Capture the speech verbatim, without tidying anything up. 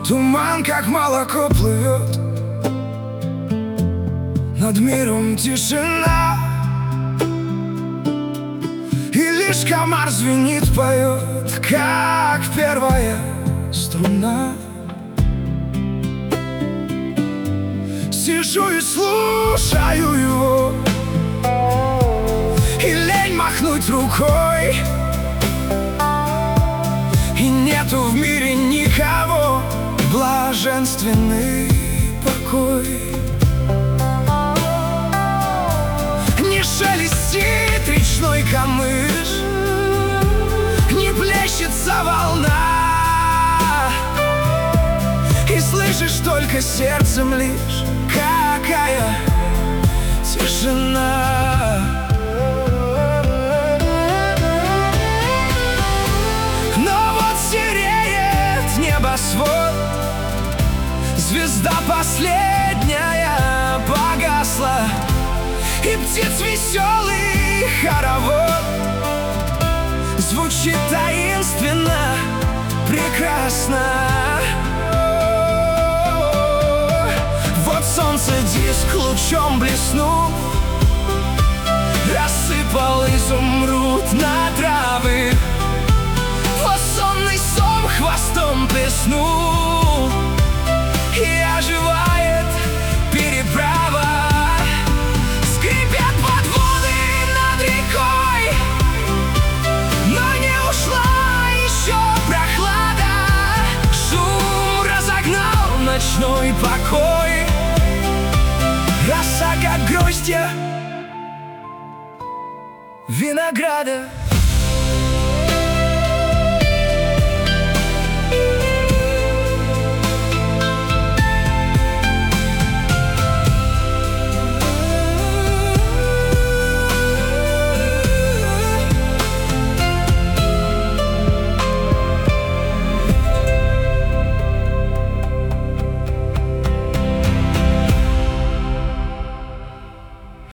Туман, как молоко, плывет, над миром тишина, и лишь комар звенит, поет, как первая струна. Сижу и слушаю его, и лень махнуть рукой, и нету в мире никого, блаженственный покой. Не шелестит речной камыш, не плещется волна, и слышишь только сердцем лишь, какая тишина. Но вот сереет небосвод, звезда последняя погасла, и птиц веселый хоровод звучит таинственно, прекрасно. Вот солнце диск лучом блеснул, рассыпал изумруд на травы. Вот сонный сом хвостом плеснул, и оживает переправа. Скрипят подводы над рекой, но не ушла еще прохлада. Шум разогнал ночной покой, роса, как гроздья винограда.